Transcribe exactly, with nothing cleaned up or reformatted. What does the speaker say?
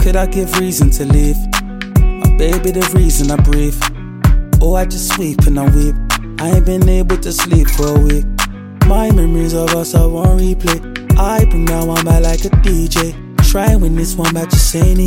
could I give reason to live? My baby the reason I breathe. Oh, I just weep and I weep. I ain't been able to sleep for a week. My memories of us are on replay. I bring that one back like a D J. Try win this one back, just saying it.